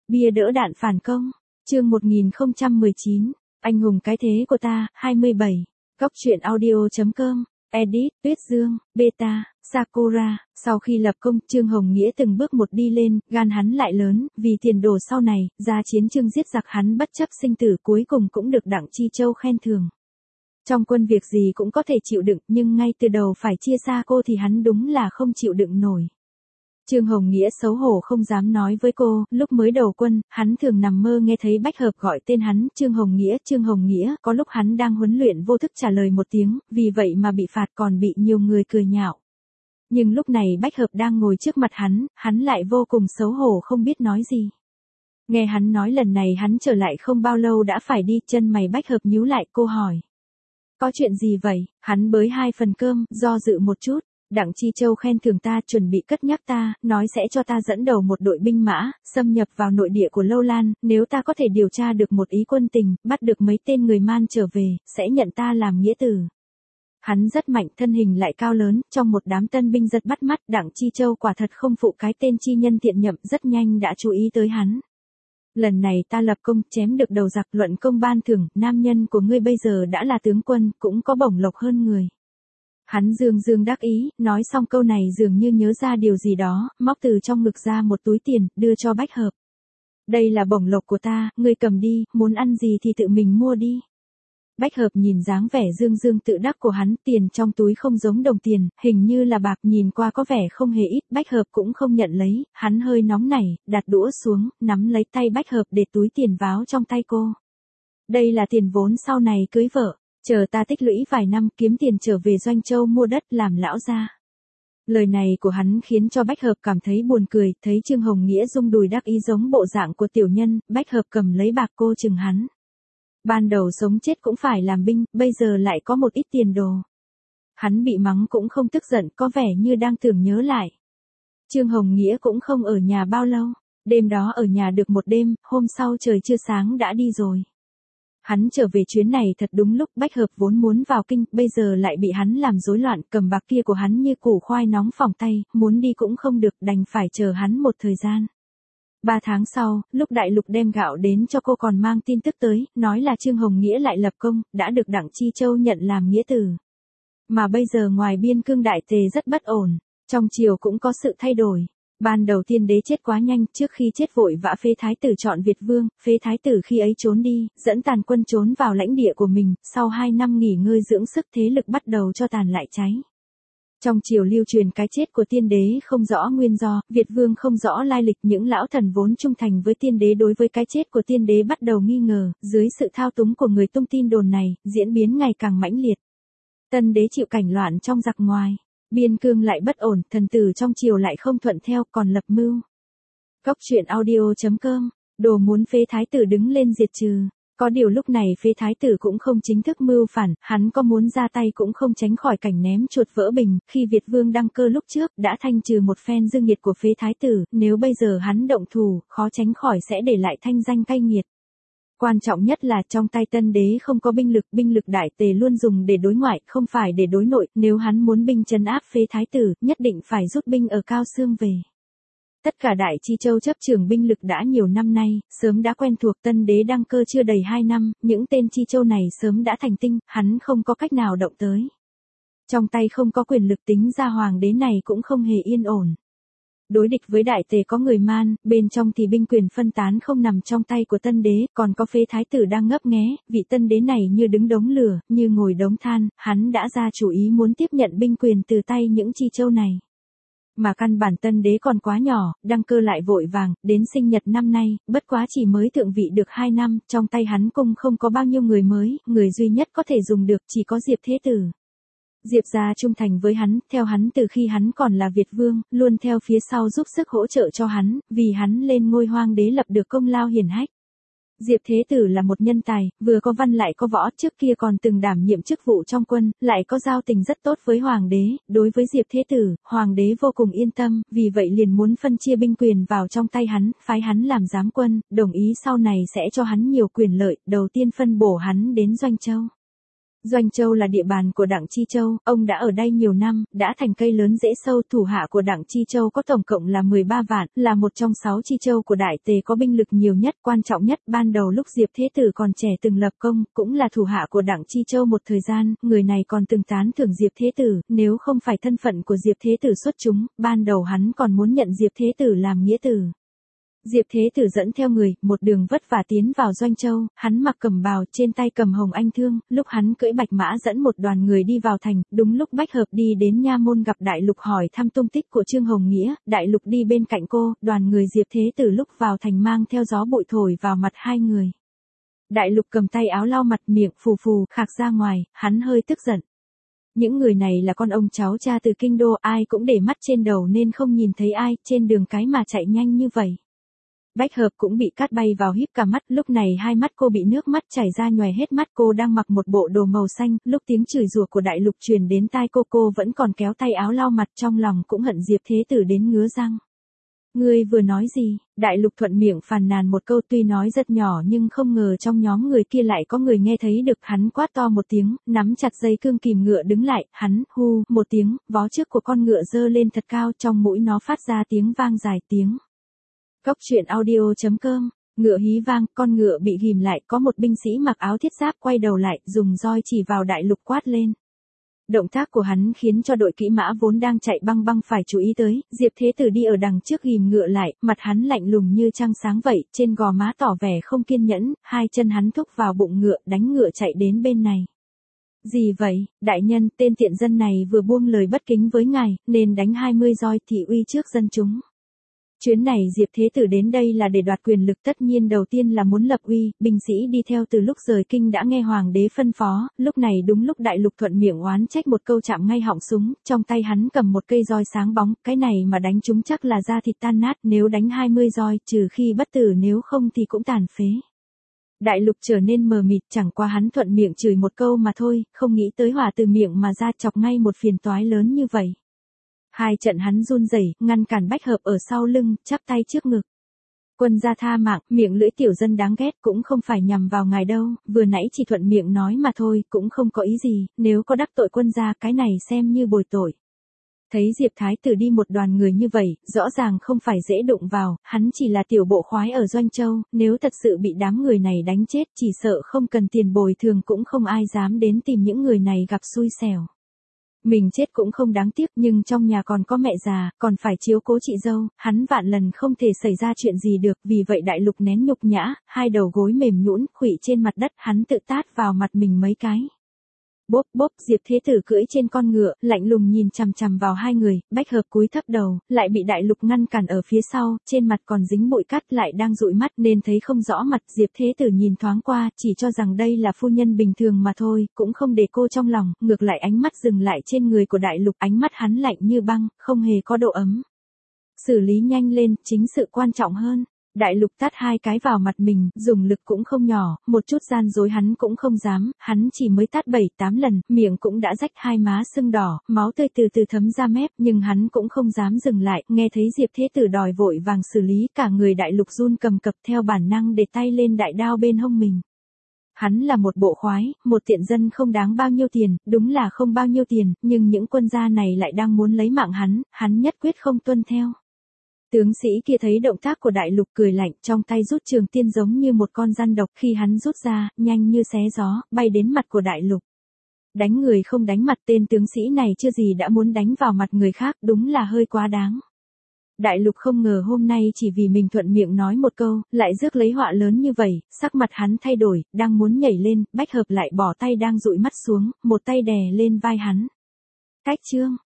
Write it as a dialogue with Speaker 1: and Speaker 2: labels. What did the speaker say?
Speaker 1: Bia đỡ đạn phản công. Chương 1019. Anh hùng cái thế của ta. 27. Góc truyện audio.com. Edit, Tuyết Dương, Beta, Sakura. Sau khi lập công, Trương Hồng Nghĩa từng bước một đi lên, gan hắn lại lớn, vì tiền đồ sau này, ra chiến trường giết giặc hắn bất chấp sinh tử cuối cùng cũng được Đặng Chi Châu khen thưởng. Trong quân việc gì cũng có thể chịu đựng, nhưng ngay từ đầu phải chia xa cô thì hắn đúng là không chịu đựng nổi. Trương Hồng Nghĩa xấu hổ không dám nói với cô, lúc mới đầu quân, hắn thường nằm mơ nghe thấy Bách Hợp gọi tên hắn, Trương Hồng Nghĩa, có lúc hắn đang huấn luyện vô thức trả lời một tiếng, vì vậy mà bị phạt còn bị nhiều người cười nhạo. Nhưng lúc này Bách Hợp đang ngồi trước mặt hắn lại vô cùng xấu hổ không biết nói gì. Nghe hắn nói lần này hắn trở lại không bao lâu đã phải đi, chân mày Bách Hợp nhíu lại, cô hỏi. Có chuyện gì vậy? Hắn bới 2 phần cơm, do dự một chút. Đặng Chi Châu khen thưởng ta, chuẩn bị cất nhắc ta, nói sẽ cho ta dẫn đầu một đội binh mã, xâm nhập vào nội địa của Lâu Lan, nếu ta có thể điều tra được một ý quân tình, bắt được mấy tên người man trở về, sẽ nhận ta làm nghĩa tử. Hắn rất mạnh, thân hình lại cao lớn, trong một đám tân binh giật bắt mắt, Đặng Chi Châu quả thật không phụ cái tên chi nhân tiện nhậm, rất nhanh đã chú ý tới hắn. Lần này ta lập công, chém được đầu giặc, luận công ban thưởng, nam nhân của ngươi bây giờ đã là tướng quân, cũng có bổng lộc hơn người. Hắn dương đắc ý, nói xong câu này dường như nhớ ra điều gì đó, móc từ trong ngực ra một túi tiền, đưa cho Bách Hợp. Đây là bổng lộc của ta, ngươi cầm đi, muốn ăn gì thì tự mình mua đi. Bách Hợp nhìn dáng vẻ dương tự đắc của hắn, tiền trong túi không giống đồng tiền, hình như là bạc, nhìn qua có vẻ không hề ít, Bách Hợp cũng không nhận lấy, hắn hơi nóng nảy, đặt đũa xuống, nắm lấy tay Bách Hợp để túi tiền vào trong tay cô. Đây là tiền vốn sau này cưới vợ. Chờ ta tích lũy vài năm kiếm tiền trở về Doanh Châu mua đất làm lão gia. Lời này của hắn khiến cho Bách Hợp cảm thấy buồn cười, thấy Trương Hồng Nghĩa rung đùi đắc ý giống bộ dạng của tiểu nhân, Bách Hợp cầm lấy bạc cô chừng hắn. Ban đầu sống chết cũng phải làm binh, bây giờ lại có một ít tiền đồ. Hắn bị mắng cũng không tức giận, có vẻ như đang tưởng nhớ lại. Trương Hồng Nghĩa cũng không ở nhà bao lâu, đêm đó ở nhà được một đêm, hôm sau trời chưa sáng đã đi rồi. Hắn trở về chuyến này thật đúng lúc, Bách Hợp vốn muốn vào kinh, bây giờ lại bị hắn làm rối loạn, cầm bạc kia của hắn như củ khoai nóng phỏng tay, muốn đi cũng không được, đành phải chờ hắn một thời gian. 3 tháng sau, lúc Đại Lục đem gạo đến cho cô còn mang tin tức tới, nói là Trương Hồng Nghĩa lại lập công, đã được Đặng Chi Châu nhận làm nghĩa tử. Mà bây giờ ngoài biên cương Đại Tề rất bất ổn, trong triều cũng có sự thay đổi. Ban đầu tiên đế chết quá nhanh, trước khi chết vội vã phế thái tử chọn Việt vương, phế thái tử khi ấy trốn đi, dẫn tàn quân trốn vào lãnh địa của mình, sau 2 năm nghỉ ngơi dưỡng sức thế lực bắt đầu cho tàn lại cháy. Trong triều lưu truyền cái chết của tiên đế không rõ nguyên do, Việt vương không rõ lai lịch, những lão thần vốn trung thành với tiên đế đối với cái chết của tiên đế bắt đầu nghi ngờ, dưới sự thao túng của người tung tin đồn này, diễn biến ngày càng mãnh liệt. Tân đế chịu cảnh loạn trong giặc ngoài. Biên cương lại bất ổn, thần tử trong triều lại không thuận theo, còn lập mưu. Góc truyện audio.com. Đồ muốn phế thái tử đứng lên diệt trừ. Có điều lúc này phế thái tử cũng không chính thức mưu phản, hắn có muốn ra tay cũng không tránh khỏi cảnh ném chuột vỡ bình, khi Việt vương đăng cơ lúc trước đã thanh trừ một phen dương nghiệt của phế thái tử, nếu bây giờ hắn động thủ, khó tránh khỏi sẽ để lại thanh danh cay nghiệt. Quan trọng nhất là trong tay tân đế không có binh lực Đại Tề luôn dùng để đối ngoại, không phải để đối nội, nếu hắn muốn binh trấn áp phế thái tử, nhất định phải rút binh ở Cao Xương về. Tất cả Đại Chi Châu chấp trường binh lực đã nhiều năm nay, sớm đã quen thuộc, tân đế đăng cơ chưa đầy 2 năm, những tên Chi Châu này sớm đã thành tinh, hắn không có cách nào động tới. Trong tay không có quyền lực, tính ra hoàng đế này cũng không hề yên ổn. Đối địch với Đại Tề có người man, bên trong thì binh quyền phân tán không nằm trong tay của tân đế, còn có phế thái tử đang ngấp nghé, vị tân đế này như đứng đống lửa, như ngồi đống than, hắn đã ra chủ ý muốn tiếp nhận binh quyền từ tay những Chi Châu này. Mà căn bản tân đế còn quá nhỏ, đăng cơ lại vội vàng, đến sinh nhật năm nay, bất quá chỉ mới thượng vị được 2 năm, trong tay hắn cung không có bao nhiêu người mới, người duy nhất có thể dùng được chỉ có Diệp Thế Tử. Diệp gia trung thành với hắn, theo hắn từ khi hắn còn là Việt vương, luôn theo phía sau giúp sức hỗ trợ cho hắn, vì hắn lên ngôi hoàng đế lập được công lao hiển hách. Diệp Thế Tử là một nhân tài, vừa có văn lại có võ, trước kia còn từng đảm nhiệm chức vụ trong quân, lại có giao tình rất tốt với hoàng đế, đối với Diệp Thế Tử, hoàng đế vô cùng yên tâm, vì vậy liền muốn phân chia binh quyền vào trong tay hắn, phái hắn làm giám quân, đồng ý sau này sẽ cho hắn nhiều quyền lợi, đầu tiên phân bổ hắn đến Doanh Châu. Doanh Châu là địa bàn của Đặng Chi Châu, ông đã ở đây nhiều năm, đã thành cây lớn rễ sâu. Thủ hạ của Đặng Chi Châu có tổng cộng là 13 vạn, là một trong 6 chi châu của Đại Tề có binh lực nhiều nhất. Quan trọng nhất, ban đầu lúc Diệp Thế Tử còn trẻ từng lập công, cũng là thủ hạ của Đặng Chi Châu một thời gian, người này còn từng tán thưởng Diệp Thế Tử, nếu không phải thân phận của Diệp Thế Tử xuất chúng, ban đầu hắn còn muốn nhận Diệp Thế Tử làm nghĩa tử. Diệp Thế Tử dẫn theo người, một đường vất vả tiến vào Doanh Châu, hắn mặc cẩm bào, trên tay cầm hồng anh thương, lúc hắn cưỡi bạch mã dẫn một đoàn người đi vào thành, đúng lúc Bách Hợp đi đến nha môn gặp Đại Lục hỏi thăm tung tích của Trương Hồng Nghĩa, Đại Lục đi bên cạnh cô, đoàn người Diệp Thế Tử lúc vào thành mang theo gió bụi thổi vào mặt hai người. Đại Lục cầm tay áo lau mặt, miệng phù phù, khạc ra ngoài, hắn hơi tức giận. Những người này là con ông cháu cha từ kinh đô, ai cũng để mắt trên đầu nên không nhìn thấy ai, trên đường cái mà chạy nhanh như vậy. Bách Hợp cũng bị cát bay vào híp cả mắt, lúc này hai mắt cô bị nước mắt chảy ra nhòe hết mắt. Cô đang mặc một bộ đồ màu xanh, lúc tiếng chửi rủa của Đại Lục truyền đến tai cô vẫn còn kéo tay áo lau mặt, trong lòng cũng hận Diệp Thế Tử đến ngứa răng. Ngươi vừa nói gì? Đại Lục thuận miệng phàn nàn một câu, tuy nói rất nhỏ nhưng không ngờ trong nhóm người kia lại có người nghe thấy được. Hắn quát to một tiếng, nắm chặt dây cương kìm ngựa đứng lại, hắn hu một tiếng, vó trước của con ngựa giơ lên thật cao, trong mũi nó phát ra tiếng vang dài tiếng. Cốc truyện audio.com, ngựa hí vang, con ngựa bị ghim lại, có một binh sĩ mặc áo thiết giáp quay đầu lại, dùng roi chỉ vào Đại Lục quát lên. Động tác của hắn khiến cho đội kỹ mã vốn đang chạy băng băng phải chú ý tới, Diệp Thế Tử đi ở đằng trước ghim ngựa lại, mặt hắn lạnh lùng như trăng sáng vậy, trên gò má tỏ vẻ không kiên nhẫn, hai chân hắn thúc vào bụng ngựa, đánh ngựa chạy đến bên này. Gì vậy, đại nhân, tên tiện dân này vừa buông lời bất kính với ngài, nên đánh 20 roi thị uy trước dân chúng. Chuyến này Diệp Thế Tử đến đây là để đoạt quyền lực, tất nhiên đầu tiên là muốn lập uy. Binh sĩ đi theo từ lúc rời kinh đã nghe hoàng đế phân phó, lúc này đúng lúc Đại Lục thuận miệng oán trách một câu chạm ngay họng súng, trong tay hắn cầm một cây roi sáng bóng, cái này mà đánh chúng chắc là da thịt tan nát, nếu đánh 20 roi, trừ khi bất tử nếu không thì cũng tàn phế. Đại Lục trở nên mờ mịt, chẳng qua hắn thuận miệng chửi một câu mà thôi, không nghĩ tới hỏa từ miệng mà ra chọc ngay một phiền toái lớn như vậy. Hai trận hắn run rẩy, ngăn cản Bách Hợp ở sau lưng, chắp tay trước ngực. Quân gia tha mạng, miệng lưỡi tiểu dân đáng ghét, cũng không phải nhằm vào ngài đâu, vừa nãy chỉ thuận miệng nói mà thôi, cũng không có ý gì, nếu có đắc tội quân gia cái này xem như bồi tội. Thấy Diệp Thái Tử đi một đoàn người như vậy, rõ ràng không phải dễ đụng vào, hắn chỉ là tiểu bộ khoái ở Doanh Châu, nếu thật sự bị đám người này đánh chết, chỉ sợ không cần tiền bồi thường cũng không ai dám đến tìm những người này gặp xui xẻo. Mình chết cũng không đáng tiếc, nhưng trong nhà còn có mẹ già, còn phải chiếu cố chị dâu, hắn vạn lần không thể xảy ra chuyện gì được, vì vậy Đại Lục nén nhục nhã, hai đầu gối mềm nhũn, khuỵu trên mặt đất, hắn tự tát vào mặt mình mấy cái. Bốp bốp, Diệp Thế Tử cưỡi trên con ngựa, lạnh lùng nhìn chằm chằm vào hai người, Bách Hợp cúi thấp đầu, lại bị Đại Lục ngăn cản ở phía sau, trên mặt còn dính bụi cát, lại đang dụi mắt nên thấy không rõ mặt. Diệp Thế Tử nhìn thoáng qua, chỉ cho rằng đây là phu nhân bình thường mà thôi, cũng không để cô trong lòng, ngược lại ánh mắt dừng lại trên người của Đại Lục, ánh mắt hắn lạnh như băng, không hề có độ ấm. Xử lý nhanh lên, chính sự quan trọng hơn. Đại Lục tát hai cái vào mặt mình, dùng lực cũng không nhỏ, một chút gian dối hắn cũng không dám, hắn chỉ mới tát 7-8 lần, miệng cũng đã rách, hai má sưng đỏ, máu tươi từ từ thấm ra mép, nhưng hắn cũng không dám dừng lại, nghe thấy Diệp Thế Tử đòi vội vàng xử lý, cả người Đại Lục run cầm cập, theo bản năng để tay lên đại đao bên hông mình. Hắn là một bộ khoái, một tiện dân không đáng bao nhiêu tiền, đúng là không bao nhiêu tiền, nhưng những quân gia này lại đang muốn lấy mạng hắn nhất quyết không tuân theo. Tướng sĩ kia thấy động tác của Đại Lục cười lạnh, trong tay rút trường tiên giống như một con rắn độc, khi hắn rút ra, nhanh như xé gió, bay đến mặt của Đại Lục. Đánh người không đánh mặt, tên tướng sĩ này chưa gì đã muốn đánh vào mặt người khác, đúng là hơi quá đáng. Đại Lục không ngờ hôm nay chỉ vì mình thuận miệng nói một câu, lại rước lấy họa lớn như vậy, sắc mặt hắn thay đổi, đang muốn nhảy lên, Bách Hợp lại bỏ tay đang dụi mắt xuống, một tay đè lên vai hắn. Cách chương.